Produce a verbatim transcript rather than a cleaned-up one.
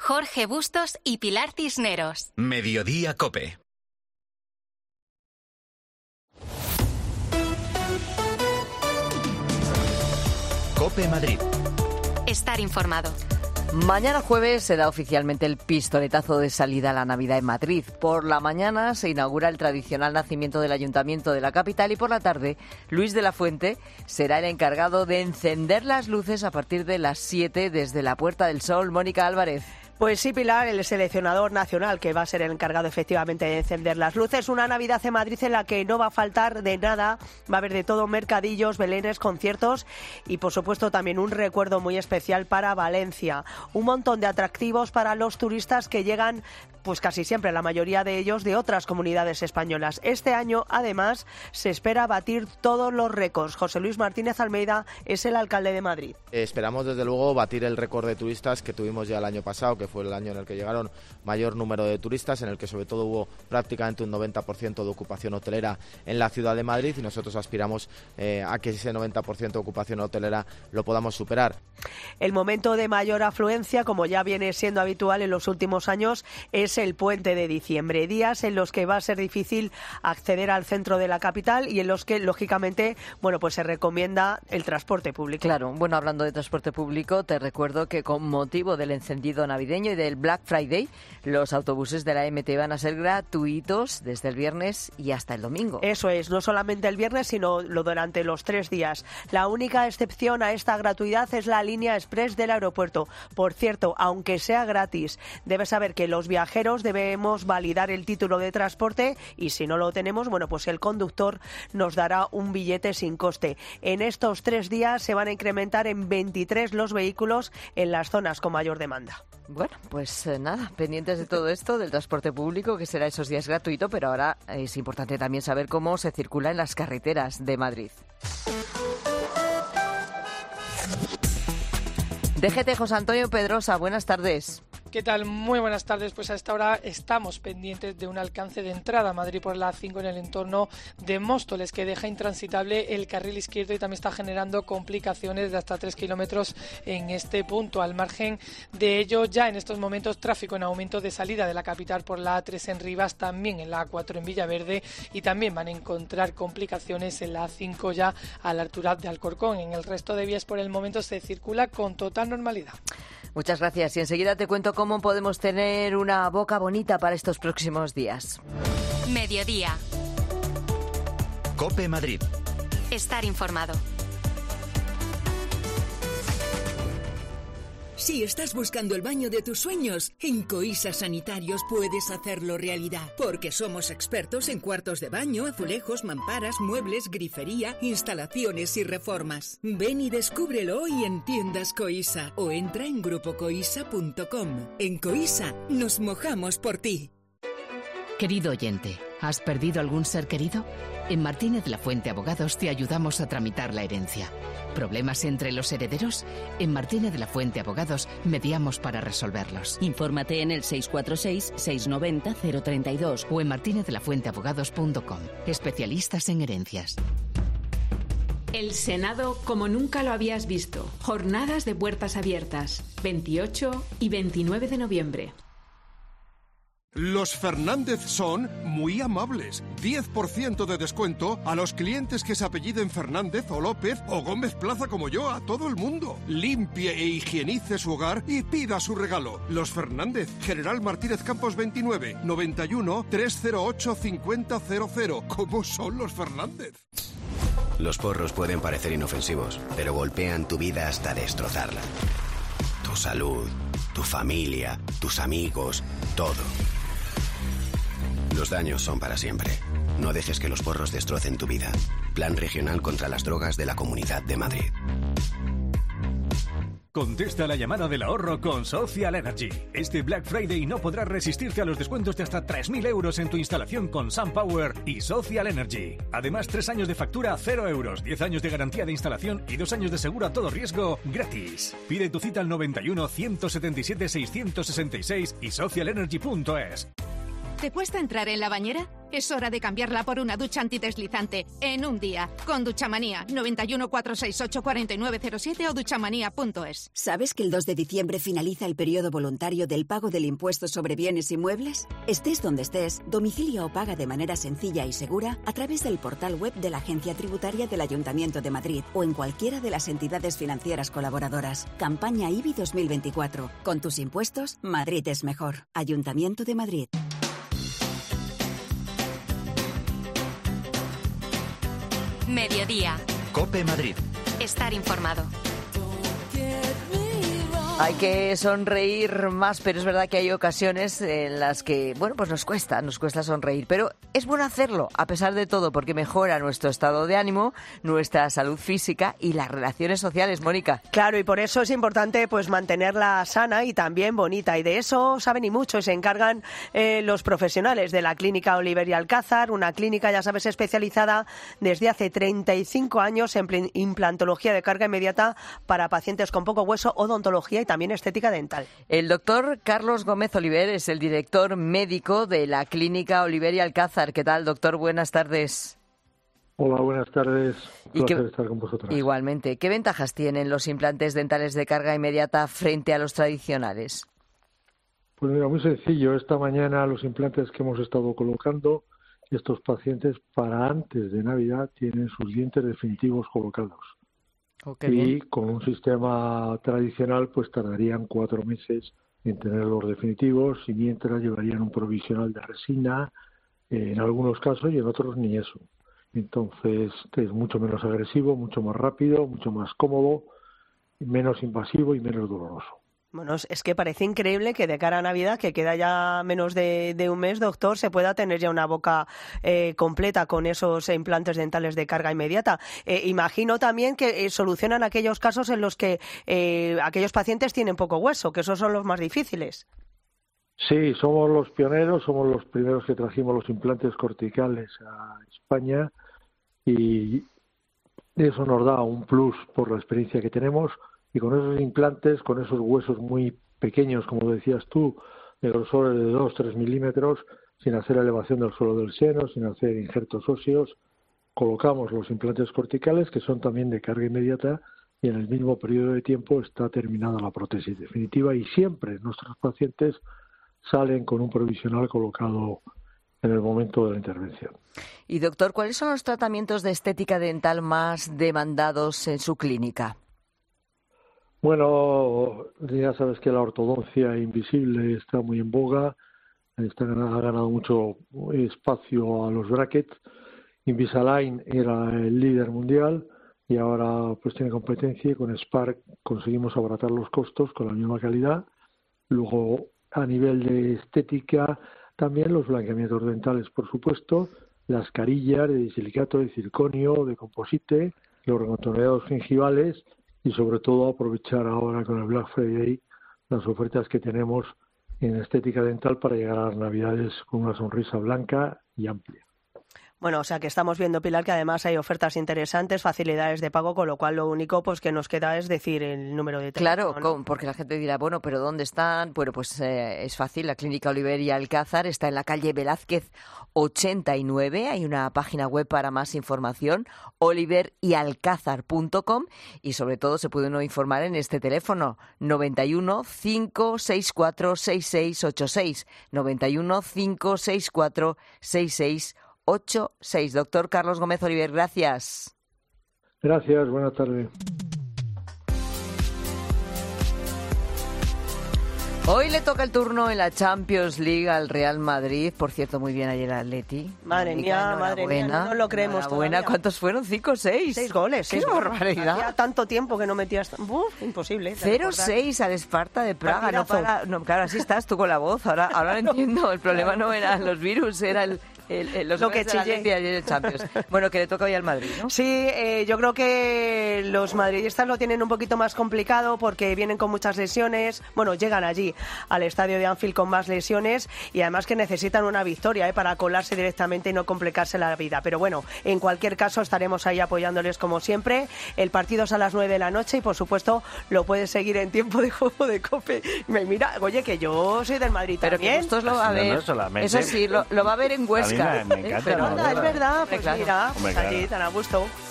Jorge Bustos y Pilar Cisneros. Mediodía COPE. COPE Madrid. Estar informado. Mañana jueves se da oficialmente el pistoletazo de salida a la Navidad en Madrid. Por la mañana se inaugura el tradicional nacimiento del Ayuntamiento de la capital y por la tarde Luis de la Fuente será el encargado de encender las luces a partir de las siete desde la Puerta del Sol. Mónica Álvarez. Pues sí, Pilar, el seleccionador nacional que va a ser el encargado efectivamente de encender las luces. Una Navidad en Madrid en la que no va a faltar de nada, va a haber de todo, mercadillos, belenes, conciertos y por supuesto también un recuerdo muy especial para Valencia. Un montón de atractivos para los turistas que llegan, pues casi siempre, la mayoría de ellos de otras comunidades españolas. Este año, además, se espera batir todos los récords. José Luis Martínez Almeida es el alcalde de Madrid. Esperamos desde luego batir el récord de turistas que tuvimos ya el año pasado, que fue el año en el que llegaron mayor número de turistas, en el que sobre todo hubo prácticamente un noventa por ciento de ocupación hotelera en la ciudad de Madrid y nosotros aspiramos eh, a que ese noventa por ciento de ocupación hotelera lo podamos superar. El momento de mayor afluencia, como ya viene siendo habitual en los últimos años, es el puente de diciembre, días en los que va a ser difícil acceder al centro de la capital y en los que, lógicamente, bueno, pues se recomienda el transporte público. Claro, bueno, hablando de transporte público, te recuerdo que con motivo del encendido navideño y del Black Friday, los autobuses de la M T van a ser gratuitos desde el viernes y hasta el domingo. Eso es, no solamente el viernes, sino lo durante los tres días. La única excepción a esta gratuidad es la línea express del aeropuerto. Por cierto, aunque sea gratis, debes saber que los viajeros debemos validar el título de transporte y si no lo tenemos, bueno, pues el conductor nos dará un billete sin coste. En estos tres días se van a incrementar en veintitrés los vehículos en las zonas con mayor demanda. Bueno, pues eh, nada, pendientes de todo esto, del transporte público, que será esos días gratuito, pero ahora es importante también saber cómo se circula en las carreteras de Madrid. D G T, José Antonio Pedrosa, buenas tardes. ¿Qué tal? Muy buenas tardes. Pues a esta hora estamos pendientes de un alcance de entrada a Madrid por la A cinco en el entorno de Móstoles, que deja intransitable el carril izquierdo y también está generando complicaciones de hasta tres kilómetros en este punto. Al margen de ello, ya en estos momentos tráfico en aumento de salida de la capital por la A tres en Rivas, también en la A cuatro en Villaverde y también van a encontrar complicaciones en la A cinco ya a la altura de Alcorcón. En el resto de vías por el momento se circula con total normalidad. Muchas gracias y enseguida te cuento cómo podemos tener una boca bonita para estos próximos días. Mediodía. COPE Madrid. Estar informado. Si estás buscando el baño de tus sueños, en Coisa Sanitarios puedes hacerlo realidad, porque somos expertos en cuartos de baño, azulejos, mamparas, muebles, grifería, instalaciones y reformas. Ven y descúbrelo hoy en tiendas Coisa o entra en grupo coisa punto com. En Coisa nos mojamos por ti. Querido oyente, ¿has perdido algún ser querido? En Martínez La Fuente Abogados te ayudamos a tramitar la herencia. ¿Problemas entre los herederos? En Martínez La Fuente Abogados mediamos para resolverlos. Infórmate en el seis cuatro seis, seis nueve cero, cero tres dos o en martinez de la fuente abogados punto com. Especialistas en herencias. El Senado como nunca lo habías visto. Jornadas de puertas abiertas, veintiocho y veintinueve de noviembre. Los Fernández son muy amables. diez por ciento de descuento a los clientes que se apelliden Fernández o López o Gómez Plaza como yo, a todo el mundo. Limpie e higienice su hogar y pida su regalo. Los Fernández, General Martínez Campos veintinueve, noventa y uno, trescientos ocho, cincuenta cero cero. ¿Cómo son los Fernández? Los porros pueden parecer inofensivos, pero golpean tu vida hasta destrozarla. Tu salud, tu familia, tus amigos, todo. Los daños son para siempre. No dejes que los porros destrocen tu vida. Plan Regional contra las Drogas de la Comunidad de Madrid. Contesta la llamada del ahorro con Social Energy. Este Black Friday no podrás resistirte a los descuentos de hasta tres mil euros en tu instalación con SunPower y Social Energy. Además, tres años de factura a cero euros, diez años de garantía de instalación y dos años de seguro a todo riesgo gratis. Pide tu cita al noventa y uno, ciento setenta y siete, seiscientos sesenta y seis y social energy punto es. ¿Te cuesta entrar en la bañera? Es hora de cambiarla por una ducha antideslizante en un día. Con Duchamanía, noventa y uno, cuatrocientos sesenta y ocho, cuarenta y nueve cero siete o duchamanía punto es. ¿Sabes que el dos de diciembre finaliza el periodo voluntario del pago del impuesto sobre bienes inmuebles? Estés donde estés, domicilia o paga de manera sencilla y segura a través del portal web de la Agencia Tributaria del Ayuntamiento de Madrid o en cualquiera de las entidades financieras colaboradoras. Campaña I B I dos mil veinticuatro. Con tus impuestos, Madrid es mejor. Ayuntamiento de Madrid. Mediodía. COPE Madrid. Estar informado. Hay que sonreír más, pero es verdad que hay ocasiones en las que, bueno, pues nos cuesta, nos cuesta sonreír. Pero es bueno hacerlo, a pesar de todo, porque mejora nuestro estado de ánimo, nuestra salud física y las relaciones sociales, Mónica. Claro, y por eso es importante pues mantenerla sana y también bonita. Y de eso saben y mucho, y se encargan eh, los profesionales de la Clínica Oliver y Alcázar, una clínica, ya sabes, especializada desde hace treinta y cinco años en implantología de carga inmediata para pacientes con poco hueso, odontología y también estética dental. El doctor Carlos Gómez Oliver es el director médico de la Clínica Oliver y Alcázar. ¿Qué tal, doctor? Buenas tardes. Hola, buenas tardes. Un placer qué, estar con vosotros. Igualmente. ¿Qué ventajas tienen los implantes dentales de carga inmediata frente a los tradicionales? Pues mira, muy sencillo. Esta mañana los implantes que hemos estado colocando, estos pacientes para antes de Navidad tienen sus dientes definitivos colocados. Oh, y bien. Con un sistema tradicional pues tardarían cuatro meses en tener los definitivos y mientras llevarían un provisional de resina eh, en algunos casos y en otros ni eso. Entonces es mucho menos agresivo, mucho más rápido, mucho más cómodo, menos invasivo y menos doloroso. Bueno, es que parece increíble que de cara a Navidad, que queda ya menos de, de un mes, doctor, se pueda tener ya una boca eh, completa con esos implantes dentales de carga inmediata. Eh, imagino también que eh, solucionan aquellos casos en los que eh, aquellos pacientes tienen poco hueso, que esos son los más difíciles. Sí, somos los pioneros, somos los primeros que trajimos los implantes corticales a España y eso nos da un plus por la experiencia que tenemos. Y con esos implantes, con esos huesos muy pequeños, como decías tú, de grosor de dos a tres milímetros, sin hacer elevación del suelo del seno, sin hacer injertos óseos, colocamos los implantes corticales, que son también de carga inmediata, y en el mismo periodo de tiempo está terminada la prótesis definitiva y siempre nuestros pacientes salen con un provisional colocado en el momento de la intervención. Y doctor, ¿cuáles son los tratamientos de estética dental más demandados en su clínica? Bueno, ya sabes que la ortodoncia invisible está muy en boga, está, ha ganado mucho espacio a los brackets. Invisalign era el líder mundial y ahora pues tiene competencia y con Spark conseguimos abaratar los costos con la misma calidad. Luego, a nivel de estética, también los blanqueamientos dentales, por supuesto, las carillas de silicato, de circonio, de composite, los recontorneados gingivales, y sobre todo aprovechar ahora con el Black Friday las ofertas que tenemos en estética dental para llegar a las Navidades con una sonrisa blanca y amplia. Bueno, o sea que estamos viendo, Pilar, que además hay ofertas interesantes, facilidades de pago, con lo cual lo único pues que nos queda es decir el número de teléfono. Claro, ¿no? Porque la gente dirá, bueno, ¿pero dónde están? Bueno, pues eh, es fácil, la Clínica Oliver y Alcázar está en la calle Velázquez ochenta y nueve, hay una página web para más información, oliver y alcázar punto com, y sobre todo se puede uno informar en este teléfono, noventa y uno, cinco seis cuatro, seis seis ocho seis, noventa y uno, cinco seis cuatro, seis seis ocho seis. Doctor Carlos Gómez Oliver, gracias. Gracias, buenas tardes. Hoy le toca el turno en la Champions League al Real Madrid. Por cierto, muy bien ayer el Atleti. Madre mía, madre mía, no nos lo creemos todavía. ¿Cuántos fueron? ¿Cinco o seis? Seis goles. ¡Qué barbaridad! Hacía tanto tiempo que no metías... Uf, imposible. cero seis al Esparta de Praga. No, para... no, claro, así estás tú con la voz. Ahora, ahora lo entiendo. El problema no eran los virus, era el... El, el, los lo que chillé. Y el Champions. Bueno, que le toca hoy al Madrid, ¿no? Sí, eh, yo creo que los madridistas lo tienen un poquito más complicado porque vienen con muchas lesiones. Bueno, llegan allí al estadio de Anfield con más lesiones y además que necesitan una victoria eh, para colarse directamente y no complicarse la vida. Pero bueno, en cualquier caso estaremos ahí apoyándoles como siempre. El partido es a las nueve de la noche y por supuesto lo puedes seguir en tiempo de juego de COPE. Me mira, oye, que yo soy del Madrid pero también. Pero que lo va a ver. No, no Eso sí, lo, lo va a ver en Huesca. nunca. me encanta. Pero anda, es verdad, pues Claro. mira, Hombre, allí claro. tan a gusto.